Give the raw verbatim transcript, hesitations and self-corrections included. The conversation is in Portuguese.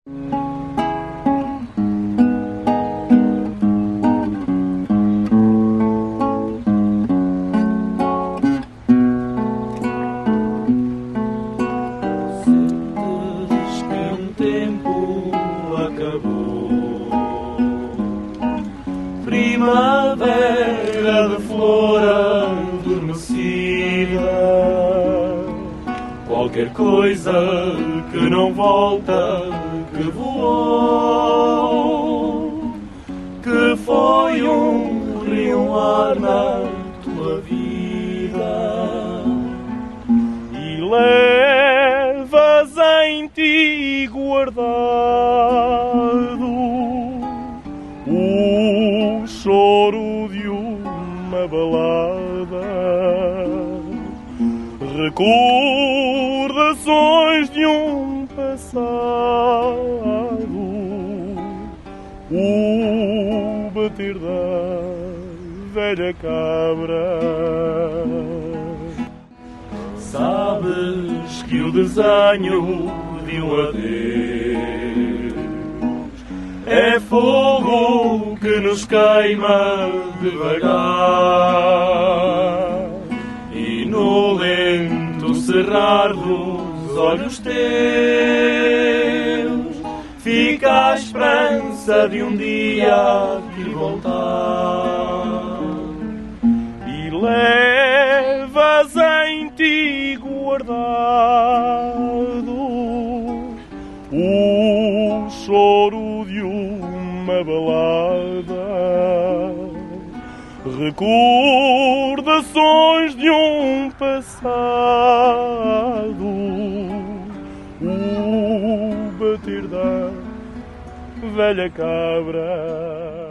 Sentes que um tempo acabou, primavera de flor adormecida, qualquer coisa que não volta, que voou, que foi um rio, um ar na tua vida, e levas em ti guardado o choro de uma balada, recordações de um passado, o bater da velha cabra. Sabes que o desenho de um adeus é fogo que nos queima devagar, e no lento cerrar dos olhos teus fica a esperança de um dia aqui voltar, e levas em ti guardado o choro de uma balada, recordações de um passado, o bater da velha cabra.